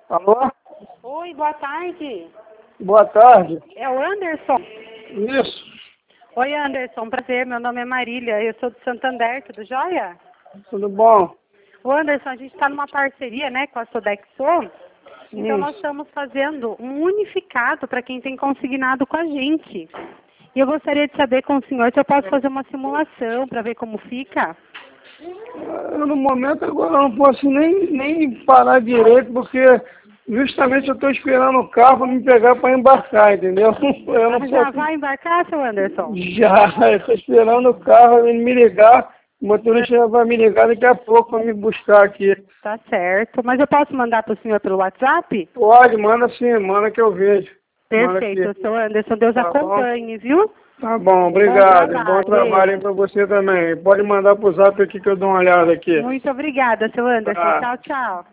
Alô? Oi, boa tarde. Boa tarde. É o Anderson? Isso. Oi, Anderson, prazer. Meu nome é Marília. Eu sou de Santander, tudo jóia? Tudo bom? Ô, Anderson, a gente está numa parceria, né, com a Sodexo. Então, nós Isso. estamos fazendo um unificado para quem tem consignado com a gente. E eu gostaria de saber com o senhor se eu posso fazer uma simulação para ver como fica. No momento agora eu não posso nem parar direito, porque justamente eu estou esperando o carro para me pegar para embarcar, entendeu? Eu não Já posso. vai embarcar, seu Anderson? Já, eu estou esperando o carro ele me ligar. O motorista vai me ligar daqui a pouco para me buscar aqui. Tá certo. Mas eu posso mandar para o senhor pelo WhatsApp? Pode, manda sim, manda que eu vejo. Manda Perfeito, aqui. seu Anderson. Deus Tá bom? acompanhe, viu? Tá bom, Bom obrigado. Bom trabalho. trabalho aí Beijo. para você também. Pode mandar pro zap aqui que eu dou uma olhada aqui. Muito obrigada, seu Anderson. Tá. Tchau, tchau.